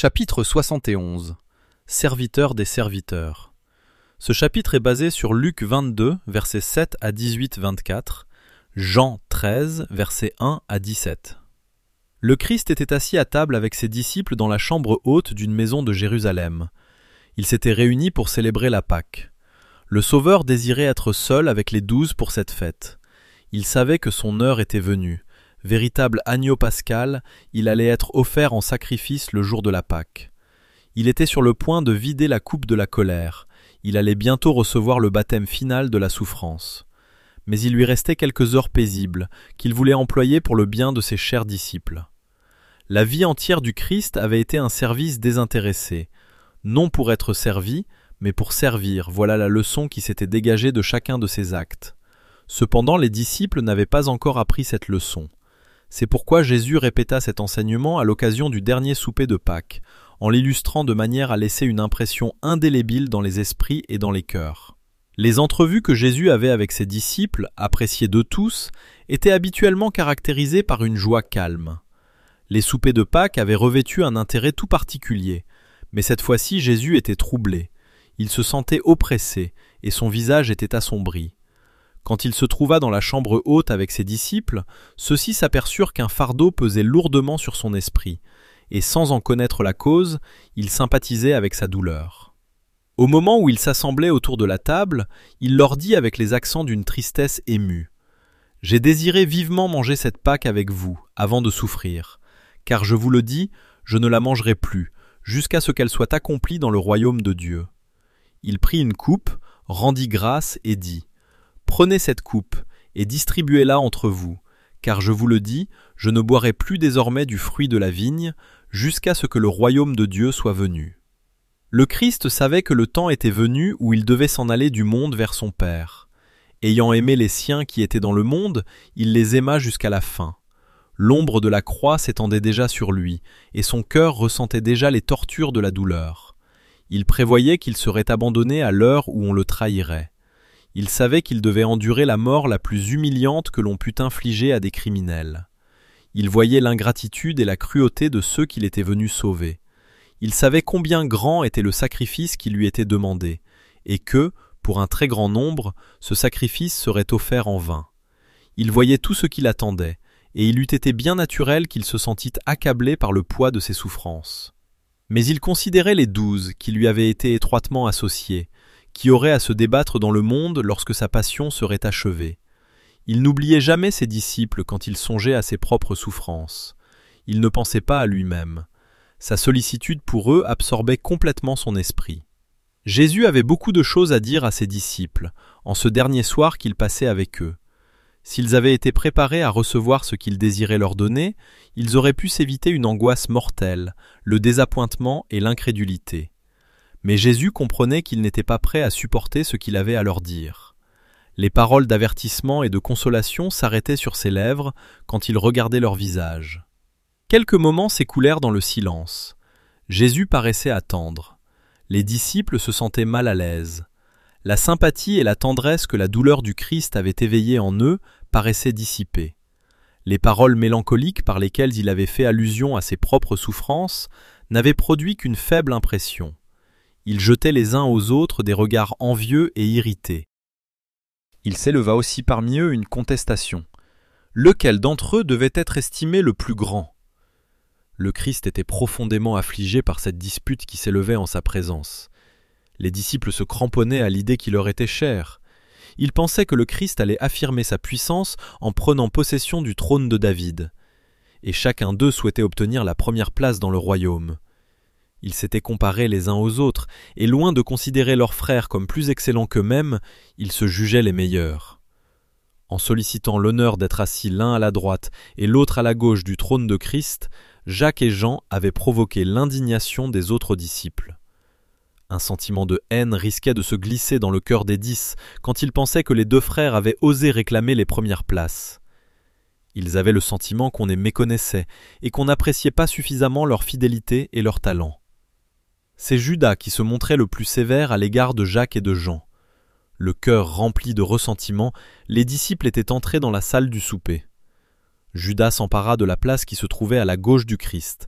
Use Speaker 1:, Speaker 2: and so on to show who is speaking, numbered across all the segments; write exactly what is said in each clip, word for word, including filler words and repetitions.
Speaker 1: Chapitre soixante et onze. Serviteur des serviteurs. Ce chapitre est basé sur Luc vingt-deux, versets sept à dix-huit vingt-quatre, Jean treize, versets un à dix-sept. Le Christ était assis à table avec ses disciples dans la chambre haute d'une maison de Jérusalem. Ils s'étaient réunis pour célébrer la Pâque. Le Sauveur désirait être seul avec les douze pour cette fête. Il savait que son heure était venue. Véritable agneau pascal, il allait être offert en sacrifice le jour de la Pâque. Il était sur le point de vider la coupe de la colère. Il allait bientôt recevoir le baptême final de la souffrance. Mais il lui restait quelques heures paisibles, qu'il voulait employer pour le bien de ses chers disciples. La vie entière du Christ avait été un service désintéressé, non pour être servi, mais pour servir, voilà la leçon qui s'était dégagée de chacun de ses actes. Cependant, les disciples n'avaient pas encore appris cette leçon. C'est pourquoi Jésus répéta cet enseignement à l'occasion du dernier souper de Pâques, en l'illustrant de manière à laisser une impression indélébile dans les esprits et dans les cœurs. Les entrevues que Jésus avait avec ses disciples, appréciées de tous, étaient habituellement caractérisées par une joie calme. Les soupers de Pâques avaient revêtu un intérêt tout particulier, mais cette fois-ci Jésus était troublé. Il se sentait oppressé, et son visage était assombri. Quand il se trouva dans la chambre haute avec ses disciples, ceux-ci s'aperçurent qu'un fardeau pesait lourdement sur son esprit, et sans en connaître la cause, il sympathisait avec sa douleur. Au moment où ils s'assemblaient autour de la table, il leur dit avec les accents d'une tristesse émue : « J'ai désiré vivement manger cette Pâque avec vous, avant de souffrir, car je vous le dis, je ne la mangerai plus, jusqu'à ce qu'elle soit accomplie dans le royaume de Dieu. » Il prit une coupe, rendit grâce et dit : « Prenez cette coupe et distribuez-la entre vous, car je vous le dis, je ne boirai plus désormais du fruit de la vigne, jusqu'à ce que le royaume de Dieu soit venu. » Le Christ savait que le temps était venu où il devait s'en aller du monde vers son Père. Ayant aimé les siens qui étaient dans le monde, il les aima jusqu'à la fin. L'ombre de la croix s'étendait déjà sur lui, et son cœur ressentait déjà les tortures de la douleur. Il prévoyait qu'il serait abandonné à l'heure où on le trahirait. Il savait qu'il devait endurer la mort la plus humiliante que l'on pût infliger à des criminels. Il voyait l'ingratitude et la cruauté de ceux qu'il était venu sauver. Il savait combien grand était le sacrifice qui lui était demandé, et que, pour un très grand nombre, ce sacrifice serait offert en vain. Il voyait tout ce qui l'attendait, et il eût été bien naturel qu'il se sentît accablé par le poids de ses souffrances. Mais il considérait les douze qui lui avaient été étroitement associés, qui aurait à se débattre dans le monde lorsque sa passion serait achevée. Il n'oubliait jamais ses disciples quand il songeait à ses propres souffrances. Il ne pensait pas à lui-même. Sa sollicitude pour eux absorbait complètement son esprit. Jésus avait beaucoup de choses à dire à ses disciples, en ce dernier soir qu'il passait avec eux. S'ils avaient été préparés à recevoir ce qu'il désirait leur donner, ils auraient pu s'éviter une angoisse mortelle, le désappointement et l'incrédulité. Mais Jésus comprenait qu'ils n'étaient pas prêts à supporter ce qu'il avait à leur dire. Les paroles d'avertissement et de consolation s'arrêtaient sur ses lèvres quand il regardait leur visage. Quelques moments s'écoulèrent dans le silence. Jésus paraissait attendre. Les disciples se sentaient mal à l'aise. La sympathie et la tendresse que la douleur du Christ avait éveillée en eux paraissaient dissipées. Les paroles mélancoliques par lesquelles il avait fait allusion à ses propres souffrances n'avaient produit qu'une faible impression. Ils jetaient les uns aux autres des regards envieux et irrités. Il s'éleva aussi parmi eux une contestation. Lequel d'entre eux devait être estimé le plus grand ? Le Christ était profondément affligé par cette dispute qui s'élevait en sa présence. Les disciples se cramponnaient à l'idée qui leur était chère. Ils pensaient que le Christ allait affirmer sa puissance en prenant possession du trône de David. Et chacun d'eux souhaitait obtenir la première place dans le royaume. Ils s'étaient comparés les uns aux autres, et loin de considérer leurs frères comme plus excellents qu'eux-mêmes, ils se jugeaient les meilleurs. En sollicitant l'honneur d'être assis l'un à la droite et l'autre à la gauche du trône de Christ, Jacques et Jean avaient provoqué l'indignation des autres disciples. Un sentiment de haine risquait de se glisser dans le cœur des dix quand ils pensaient que les deux frères avaient osé réclamer les premières places. Ils avaient le sentiment qu'on les méconnaissait et qu'on n'appréciait pas suffisamment leur fidélité et leur talent. C'est Judas qui se montrait le plus sévère à l'égard de Jacques et de Jean. Le cœur rempli de ressentiment, les disciples étaient entrés dans la salle du souper. Judas s'empara de la place qui se trouvait à la gauche du Christ.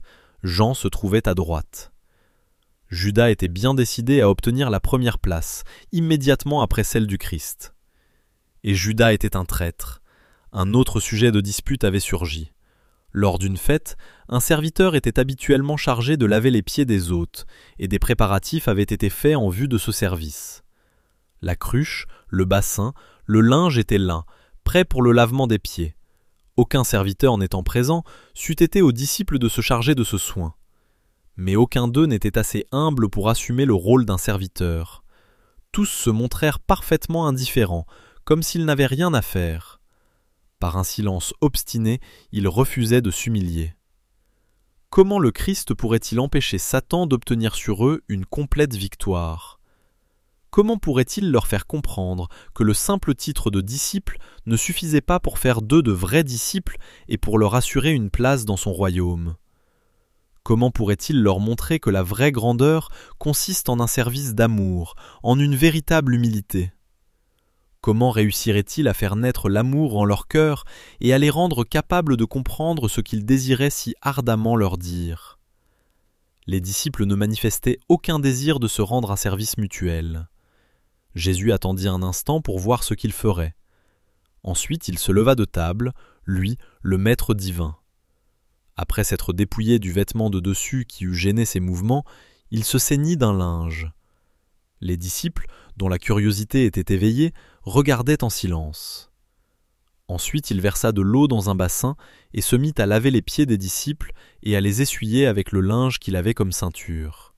Speaker 1: Jean se trouvait à droite. Judas était bien décidé à obtenir la première place, immédiatement après celle du Christ. Et Judas était un traître. Un autre sujet de dispute avait surgi. Lors d'une fête, un serviteur était habituellement chargé de laver les pieds des hôtes, et des préparatifs avaient été faits en vue de ce service. La cruche, le bassin, le linge étaient là, prêts pour le lavement des pieds. Aucun serviteur n'étant présent, c'eût été aux disciples de se charger de ce soin. Mais aucun d'eux n'était assez humble pour assumer le rôle d'un serviteur. Tous se montrèrent parfaitement indifférents, comme s'ils n'avaient rien à faire. Par un silence obstiné, ils refusaient de s'humilier. Comment le Christ pourrait-il empêcher Satan d'obtenir sur eux une complète victoire ? Comment pourrait-il leur faire comprendre que le simple titre de disciple ne suffisait pas pour faire d'eux de vrais disciples et pour leur assurer une place dans son royaume ? Comment pourrait-il leur montrer que la vraie grandeur consiste en un service d'amour, en une véritable humilité ? Comment réussirait-il à faire naître l'amour en leur cœur et à les rendre capables de comprendre ce qu'il désirait si ardemment leur dire ? Les disciples ne manifestaient aucun désir de se rendre un service mutuel. Jésus attendit un instant pour voir ce qu'il ferait. Ensuite il se leva de table, lui, le maître divin. Après s'être dépouillé du vêtement de dessus qui eût gêné ses mouvements, il se ceignit d'un linge. Les disciples, dont la curiosité était éveillée, regardaient en silence. Ensuite il versa de l'eau dans un bassin et se mit à laver les pieds des disciples et à les essuyer avec le linge qu'il avait comme ceinture.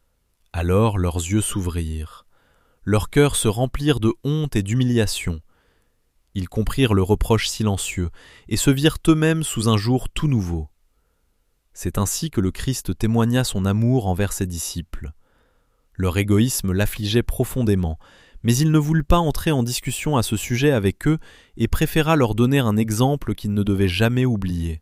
Speaker 1: Alors leurs yeux s'ouvrirent. Leurs cœurs se remplirent de honte et d'humiliation. Ils comprirent le reproche silencieux et se virent eux-mêmes sous un jour tout nouveau. C'est ainsi que le Christ témoigna son amour envers ses disciples. Leur égoïsme l'affligeait profondément, mais il ne voulut pas entrer en discussion à ce sujet avec eux et préféra leur donner un exemple qu'il ne devait jamais oublier.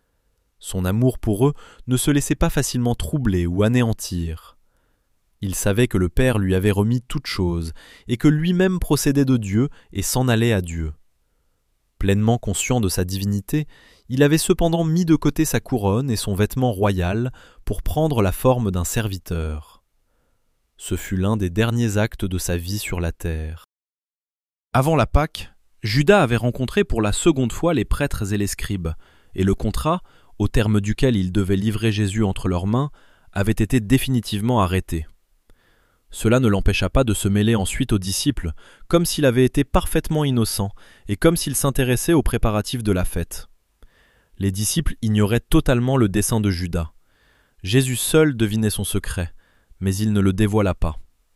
Speaker 1: Son amour pour eux ne se laissait pas facilement troubler ou anéantir. Il savait que le Père lui avait remis toutes choses et que lui-même procédait de Dieu et s'en allait à Dieu. Pleinement conscient de sa divinité, il avait cependant mis de côté sa couronne et son vêtement royal pour prendre la forme d'un serviteur. Ce fut l'un des derniers actes de sa vie sur la terre. Avant la Pâque, Judas avait rencontré pour la seconde fois les prêtres et les scribes, et le contrat, au terme duquel ils devaient livrer Jésus entre leurs mains, avait été définitivement arrêté. Cela ne l'empêcha pas de se mêler ensuite aux disciples, comme s'il avait été parfaitement innocent et comme s'il s'intéressait aux préparatifs de la fête. Les disciples ignoraient totalement le dessein de Judas. Jésus seul devinait son secret, mais il ne le dévoila pas.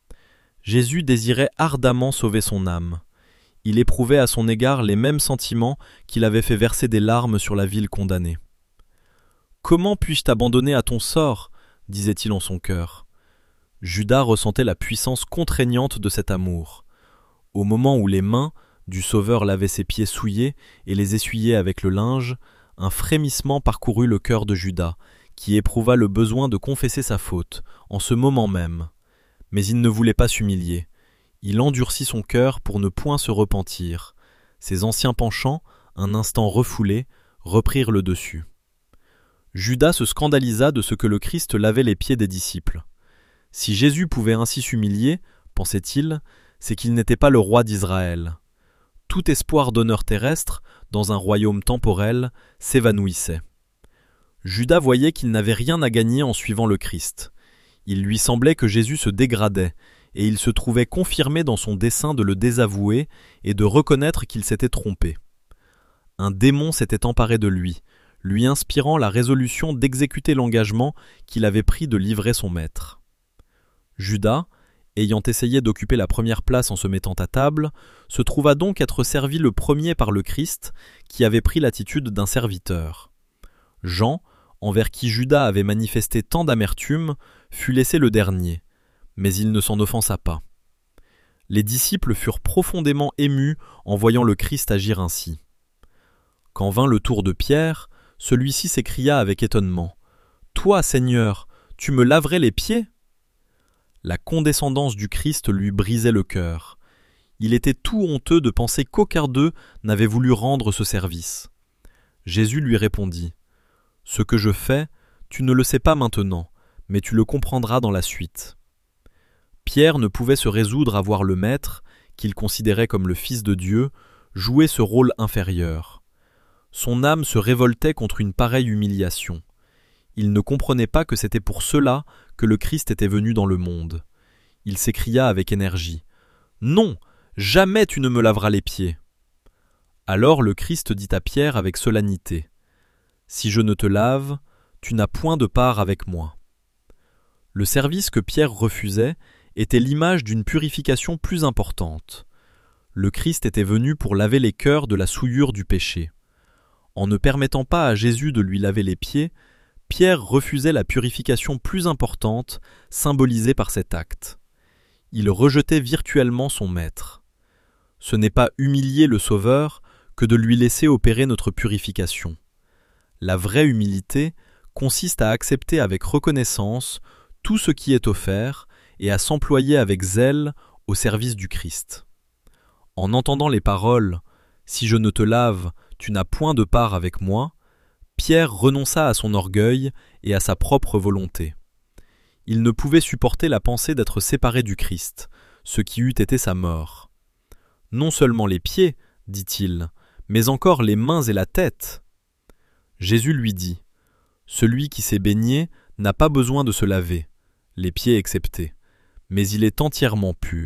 Speaker 1: Jésus désirait ardemment sauver son âme. Il éprouvait à son égard les mêmes sentiments qu'il avait fait verser des larmes sur la ville condamnée. « Comment puis-je t'abandonner à ton sort ?» disait-il en son cœur. Judas ressentait la puissance contraignante de cet amour. Au moment où les mains du Sauveur lavaient ses pieds souillés et les essuyaient avec le linge, un frémissement parcourut le cœur de Judas, qui éprouva le besoin de confesser sa faute, en ce moment même. Mais il ne voulait pas s'humilier. Il endurcit son cœur pour ne point se repentir. Ses anciens penchants, un instant refoulés, reprirent le dessus. Judas se scandalisa de ce que le Christ lavait les pieds des disciples. Si Jésus pouvait ainsi s'humilier, pensait-il, c'est qu'il n'était pas le roi d'Israël. Tout espoir d'honneur terrestre, dans un royaume temporel, s'évanouissait. Judas voyait qu'il n'avait rien à gagner en suivant le Christ. Il lui semblait que Jésus se dégradait, et il se trouvait confirmé dans son dessein de le désavouer et de reconnaître qu'il s'était trompé. Un démon s'était emparé de lui, lui inspirant la résolution d'exécuter l'engagement qu'il avait pris de livrer son maître. Judas, ayant essayé d'occuper la première place en se mettant à table, se trouva donc être servi le premier par le Christ, qui avait pris l'attitude d'un serviteur. Jean, envers qui Judas avait manifesté tant d'amertume, fut laissé le dernier, mais il ne s'en offensa pas. Les disciples furent profondément émus en voyant le Christ agir ainsi. Quand vint le tour de Pierre, celui-ci s'écria avec étonnement : « Toi, Seigneur, tu me laverais les pieds ?» La condescendance du Christ lui brisait le cœur. Il était tout honteux de penser qu'aucun d'eux n'avait voulu rendre ce service. Jésus lui répondit : « Ce que je fais, Tu ne le sais pas maintenant, mais tu le comprendras dans la suite. » Pierre ne pouvait se résoudre à voir le Maître, qu'il considérait comme le Fils de Dieu, jouer ce rôle inférieur. Son âme se révoltait contre une pareille humiliation. Il ne comprenait pas que c'était pour cela que le Christ était venu dans le monde. Il s'écria avec énergie « Non, jamais tu ne me laveras les pieds !» Alors le Christ dit à Pierre avec solennité « Si je ne te lave, tu n'as point de part avec moi. » Le service que Pierre refusait était l'image d'une purification plus importante. Le Christ était venu pour laver les cœurs de la souillure du péché. En ne permettant pas à Jésus de lui laver les pieds, Pierre refusait la purification plus importante, symbolisée par cet acte. Il rejetait virtuellement son Maître. Ce n'est pas humilier le Sauveur que de lui laisser opérer notre purification. La vraie humilité consiste à accepter avec reconnaissance tout ce qui est offert et à s'employer avec zèle au service du Christ. En entendant les paroles « Si je ne te lave, tu n'as point de part avec moi », Pierre renonça à son orgueil et à sa propre volonté. Il ne pouvait supporter la pensée d'être séparé du Christ, ce qui eût été sa mort. « Non seulement les pieds, dit-il, mais encore les mains et la tête. » Jésus lui dit « Celui qui s'est baigné n'a pas besoin de se laver, les pieds exceptés, mais il est entièrement pur. »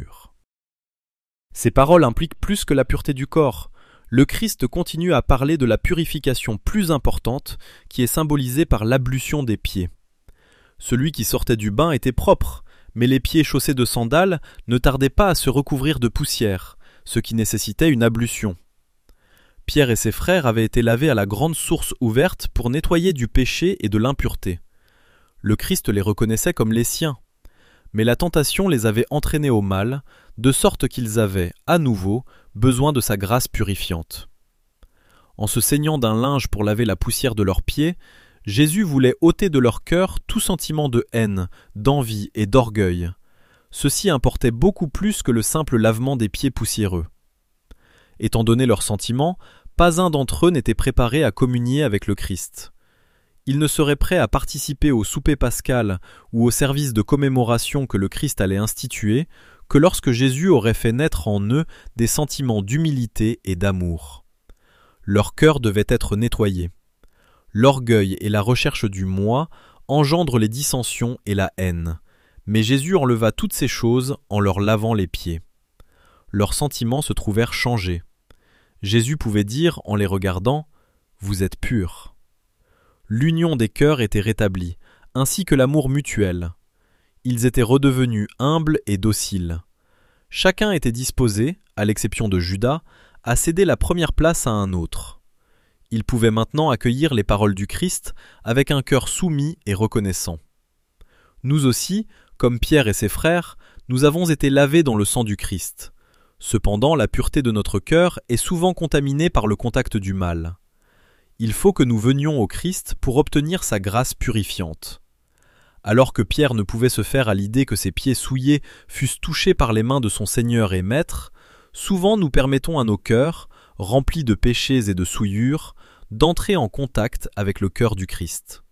Speaker 1: Ces paroles impliquent plus que la pureté du corps. Le Christ continue à parler de la purification plus importante qui est symbolisée par l'ablution des pieds. Celui qui sortait du bain était propre, mais les pieds chaussés de sandales ne tardaient pas à se recouvrir de poussière, ce qui nécessitait une ablution. Pierre et ses frères avaient été lavés à la grande source ouverte pour nettoyer du péché et de l'impureté. Le Christ les reconnaissait comme les siens. Mais la tentation les avait entraînés au mal, de sorte qu'ils avaient, à nouveau, besoin de sa grâce purifiante. En se saignant d'un linge pour laver la poussière de leurs pieds, Jésus voulait ôter de leur cœur tout sentiment de haine, d'envie et d'orgueil. Ceci importait beaucoup plus que le simple lavement des pieds poussiéreux. Étant donné leurs sentiments, pas un d'entre eux n'était préparé à communier avec le Christ. Ils ne seraient prêts à participer au souper pascal ou au service de commémoration que le Christ allait instituer que lorsque Jésus aurait fait naître en eux des sentiments d'humilité et d'amour. Leur cœur devait être nettoyé. L'orgueil et la recherche du moi engendrent les dissensions et la haine, mais Jésus enleva toutes ces choses en leur lavant les pieds. Leurs sentiments se trouvèrent changés. Jésus pouvait dire en les regardant « Vous êtes purs ». L'union des cœurs était rétablie, ainsi que l'amour mutuel. Ils étaient redevenus humbles et dociles. Chacun était disposé, à l'exception de Judas, à céder la première place à un autre. Ils pouvaient maintenant accueillir les paroles du Christ avec un cœur soumis et reconnaissant. Nous aussi, comme Pierre et ses frères, nous avons été lavés dans le sang du Christ. Cependant, la pureté de notre cœur est souvent contaminée par le contact du mal. Il faut que nous venions au Christ pour obtenir sa grâce purifiante. Alors que Pierre ne pouvait se faire à l'idée que ses pieds souillés fussent touchés par les mains de son Seigneur et Maître, souvent nous permettons à nos cœurs, remplis de péchés et de souillures, d'entrer en contact avec le cœur du Christ.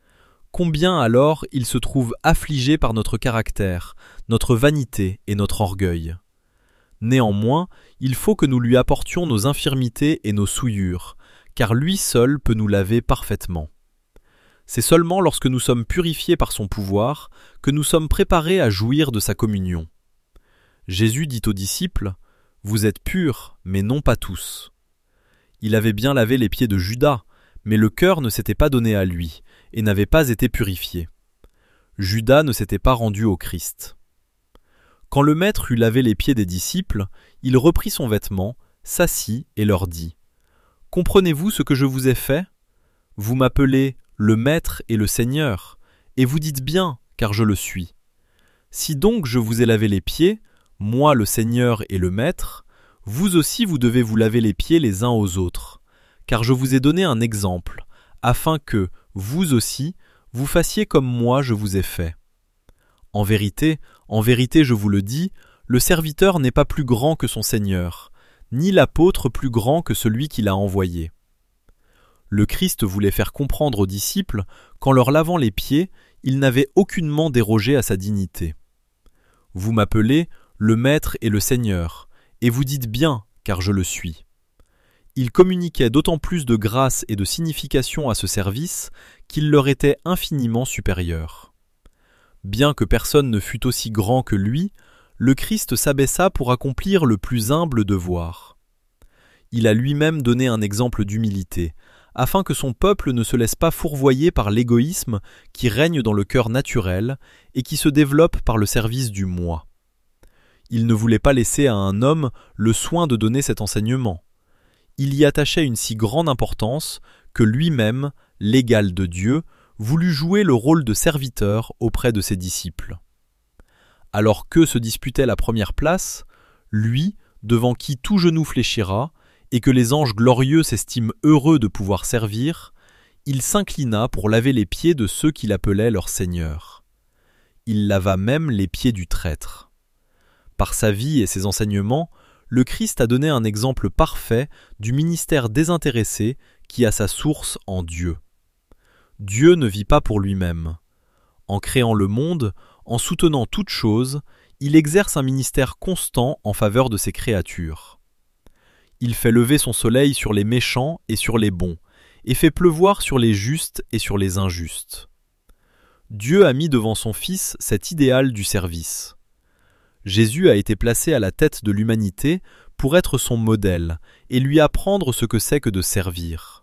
Speaker 1: Combien alors il se trouve affligé par notre caractère, notre vanité et notre orgueil. Néanmoins, il faut que nous lui apportions nos infirmités et nos souillures, car lui seul peut nous laver parfaitement. C'est seulement lorsque nous sommes purifiés par son pouvoir que nous sommes préparés à jouir de sa communion. Jésus dit aux disciples « Vous êtes purs, mais non pas tous ». Il avait bien lavé les pieds de Judas, mais le cœur ne s'était pas donné à lui et n'avait pas été purifié. Judas ne s'était pas rendu au Christ. Quand le Maître eut lavé les pieds des disciples, il reprit son vêtement, s'assit et leur dit « Comprenez-vous ce que je vous ai fait ? Vous m'appelez le Maître et le Seigneur, et vous dites bien, car je le suis. Si donc je vous ai lavé les pieds, moi le Seigneur et le Maître, vous aussi vous devez vous laver les pieds les uns aux autres, car je vous ai donné un exemple, afin que, vous aussi, vous fassiez comme moi je vous ai fait. En vérité, en vérité je vous le dis, le serviteur n'est pas plus grand que son Seigneur, ni l'apôtre plus grand que celui qui l'a envoyé. Le Christ voulait faire comprendre aux disciples qu'en leur lavant les pieds, il n'avait aucunement dérogé à sa dignité. « Vous m'appelez le Maître et le Seigneur, et vous dites bien, car je le suis. » Il communiquait d'autant plus de grâce et de signification à ce service qu'il leur était infiniment supérieur. Bien que personne ne fût aussi grand que lui, le Christ s'abaissa pour accomplir le plus humble devoir. Il a lui-même donné un exemple d'humilité, afin que son peuple ne se laisse pas fourvoyer par l'égoïsme qui règne dans le cœur naturel et qui se développe par le service du moi. Il ne voulait pas laisser à un homme le soin de donner cet enseignement. Il y attachait une si grande importance que lui-même, l'égal de Dieu, voulut jouer le rôle de serviteur auprès de ses disciples. Alors qu'eux se disputaient la première place, lui, devant qui tout genou fléchira, et que les anges glorieux s'estiment heureux de pouvoir servir, il s'inclina pour laver les pieds de ceux qu'il appelait leur Seigneur. Il lava même les pieds du traître. Par sa vie et ses enseignements, le Christ a donné un exemple parfait du ministère désintéressé qui a sa source en Dieu. Dieu ne vit pas pour lui-même. En créant le monde, en soutenant toutes choses, il exerce un ministère constant en faveur de ses créatures. Il fait lever son soleil sur les méchants et sur les bons, et fait pleuvoir sur les justes et sur les injustes. Dieu a mis devant son Fils cet idéal du service. Jésus a été placé à la tête de l'humanité pour être son modèle et lui apprendre ce que c'est que de servir.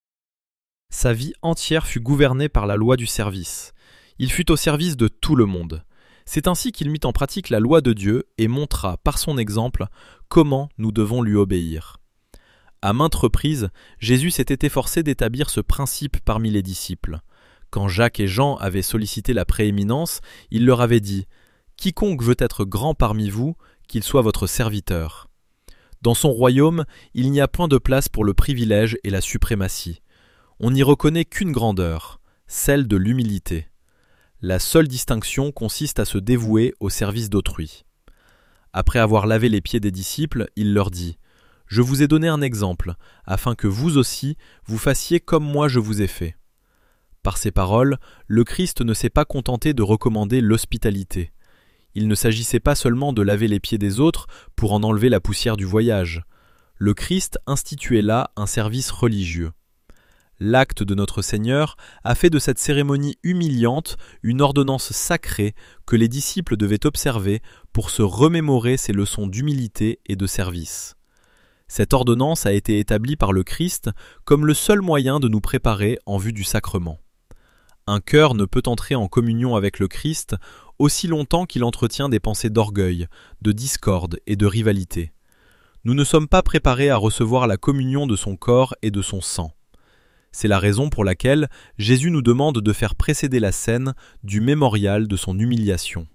Speaker 1: Sa vie entière fut gouvernée par la loi du service. Il fut au service de tout le monde. C'est ainsi qu'il mit en pratique la loi de Dieu et montra, par son exemple, comment nous devons lui obéir. À maintes reprises, Jésus s'était efforcé d'établir ce principe parmi les disciples. Quand Jacques et Jean avaient sollicité la prééminence, il leur avait dit « Quiconque veut être grand parmi vous, qu'il soit votre serviteur. » Dans son royaume, il n'y a point de place pour le privilège et la suprématie. On n'y reconnaît qu'une grandeur, celle de l'humilité. La seule distinction consiste à se dévouer au service d'autrui. Après avoir lavé les pieds des disciples, il leur dit « Je vous ai donné un exemple, afin que vous aussi, vous fassiez comme moi je vous ai fait. » Par ces paroles, le Christ ne s'est pas contenté de recommander l'hospitalité. Il ne s'agissait pas seulement de laver les pieds des autres pour en enlever la poussière du voyage. Le Christ instituait là un service religieux. L'acte de notre Seigneur a fait de cette cérémonie humiliante une ordonnance sacrée que les disciples devaient observer pour se remémorer ces leçons d'humilité et de service. Cette ordonnance a été établie par le Christ comme le seul moyen de nous préparer en vue du sacrement. Un cœur ne peut entrer en communion avec le Christ aussi longtemps qu'il entretient des pensées d'orgueil, de discorde et de rivalité. Nous ne sommes pas préparés à recevoir la communion de son corps et de son sang. C'est la raison pour laquelle Jésus nous demande de faire précéder la scène du mémorial de son humiliation.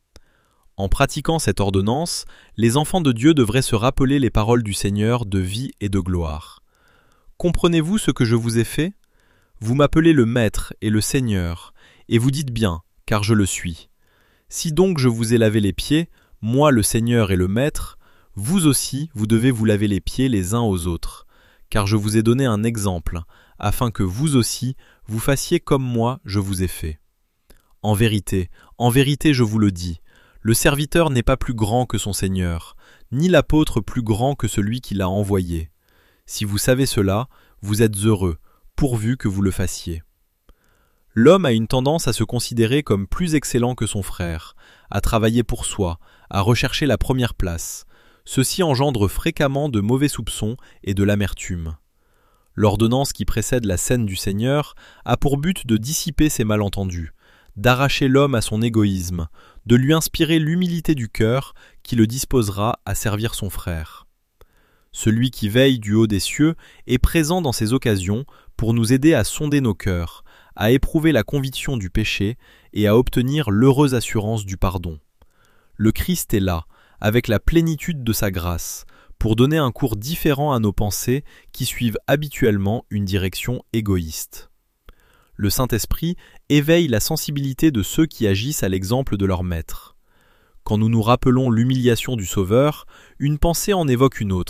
Speaker 1: En pratiquant cette ordonnance, les enfants de Dieu devraient se rappeler les paroles du Seigneur de vie et de gloire. « Comprenez-vous ce que je vous ai fait ? Vous m'appelez le Maître et le Seigneur, et vous dites bien, car je le suis. Si donc je vous ai lavé les pieds, moi le Seigneur et le Maître, vous aussi vous devez vous laver les pieds les uns aux autres, car je vous ai donné un exemple, afin que vous aussi vous fassiez comme moi je vous ai fait. En vérité, en vérité je vous le dis, le serviteur n'est pas plus grand que son Seigneur, ni l'apôtre plus grand que celui qui l'a envoyé. Si vous savez cela, vous êtes heureux, pourvu que vous le fassiez. » L'homme a une tendance à se considérer comme plus excellent que son frère, à travailler pour soi, à rechercher la première place. Ceci engendre fréquemment de mauvais soupçons et de l'amertume. L'ordonnance qui précède la scène du Seigneur a pour but de dissiper ces malentendus, d'arracher l'homme à son égoïsme, de lui inspirer l'humilité du cœur qui le disposera à servir son frère. Celui qui veille du haut des cieux est présent dans ces occasions pour nous aider à sonder nos cœurs, à éprouver la conviction du péché et à obtenir l'heureuse assurance du pardon. Le Christ est là, avec la plénitude de sa grâce, pour donner un cours différent à nos pensées qui suivent habituellement une direction égoïste. Le Saint-Esprit éveille la sensibilité de ceux qui agissent à l'exemple de leur Maître. Quand nous nous rappelons l'humiliation du Sauveur, une pensée en évoque une autre,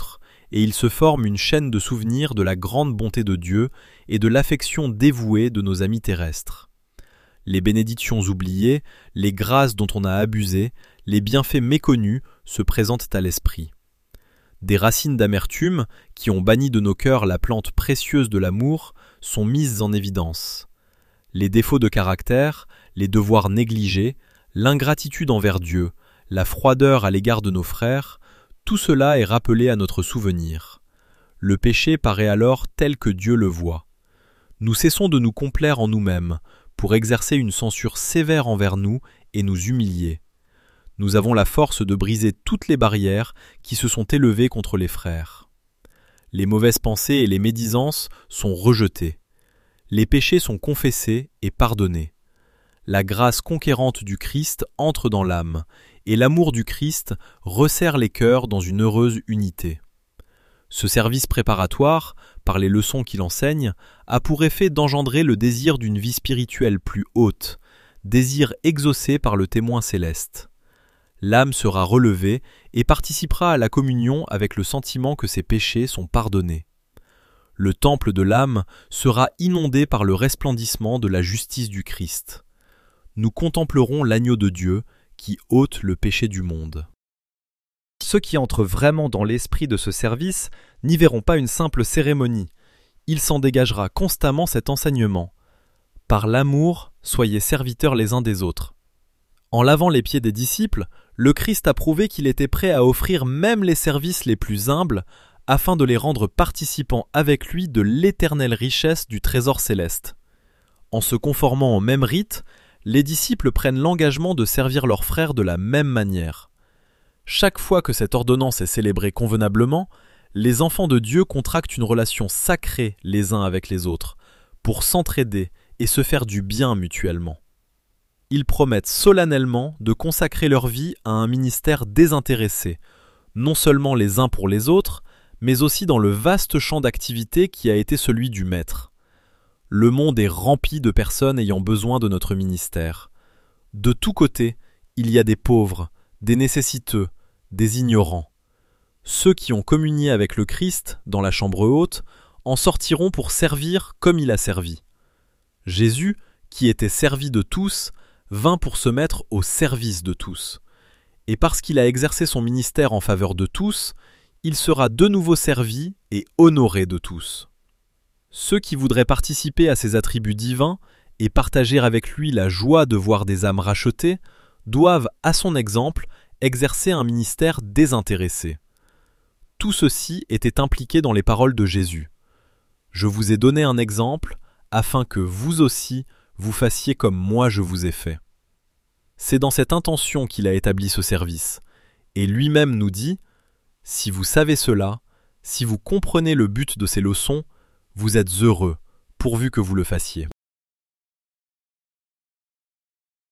Speaker 1: et il se forme une chaîne de souvenirs de la grande bonté de Dieu et de l'affection dévouée de nos amis terrestres. Les bénédictions oubliées, les grâces dont on a abusé, les bienfaits méconnus se présentent à l'esprit. Des racines d'amertume, qui ont banni de nos cœurs la plante précieuse de l'amour, sont mises en évidence. Les défauts de caractère, les devoirs négligés, l'ingratitude envers Dieu, la froideur à l'égard de nos frères, tout cela est rappelé à notre souvenir. Le péché paraît alors tel que Dieu le voit. Nous cessons de nous complaire en nous-mêmes, pour exercer une censure sévère envers nous et nous humilier. Nous avons la force de briser toutes les barrières qui se sont élevées contre les frères. Les mauvaises pensées et les médisances sont rejetées. Les péchés sont confessés et pardonnés. La grâce conquérante du Christ entre dans l'âme, et l'amour du Christ resserre les cœurs dans une heureuse unité. Ce service préparatoire, par les leçons qu'il enseigne, a pour effet d'engendrer le désir d'une vie spirituelle plus haute, désir exaucé par le témoin céleste. L'âme sera relevée et participera à la communion avec le sentiment que ses péchés sont pardonnés. Le temple de l'âme sera inondé par le resplendissement de la justice du Christ. Nous contemplerons l'agneau de Dieu qui ôte le péché du monde.
Speaker 2: Ceux qui entrent vraiment dans l'esprit de ce service n'y verront pas une simple cérémonie. Il s'en dégagera constamment cet enseignement. Par l'amour, soyez serviteurs les uns des autres. En lavant les pieds des disciples, le Christ a prouvé qu'il était prêt à offrir même les services les plus humbles afin de les rendre participants avec lui de l'éternelle richesse du trésor céleste. En se conformant au même rite, les disciples prennent l'engagement de servir leurs frères de la même manière. Chaque fois que cette ordonnance est célébrée convenablement, les enfants de Dieu contractent une relation sacrée les uns avec les autres, pour s'entraider et se faire du bien mutuellement. Ils promettent solennellement de consacrer leur vie à un ministère désintéressé, non seulement les uns pour les autres, mais aussi dans le vaste champ d'activité qui a été celui du Maître. Le monde est rempli de personnes ayant besoin de notre ministère. De tous côtés, il y a des pauvres, des nécessiteux, des ignorants. Ceux qui ont communié avec le Christ dans la chambre haute en sortiront pour servir comme il a servi. Jésus, qui était servi de tous, vint pour se mettre au service de tous. Et parce qu'il a exercé son ministère en faveur de tous, il sera de nouveau servi et honoré de tous. Ceux qui voudraient participer à ses attributs divins et partager avec lui la joie de voir des âmes rachetées doivent, à son exemple, exercer un ministère désintéressé. Tout ceci était impliqué dans les paroles de Jésus. Je vous ai donné un exemple afin que vous aussi vous fassiez comme moi je vous ai fait. C'est dans cette intention qu'il a établi ce service, et lui-même nous dit « Si vous savez cela, si vous comprenez le but de ces leçons, vous êtes heureux, pourvu que vous le fassiez. »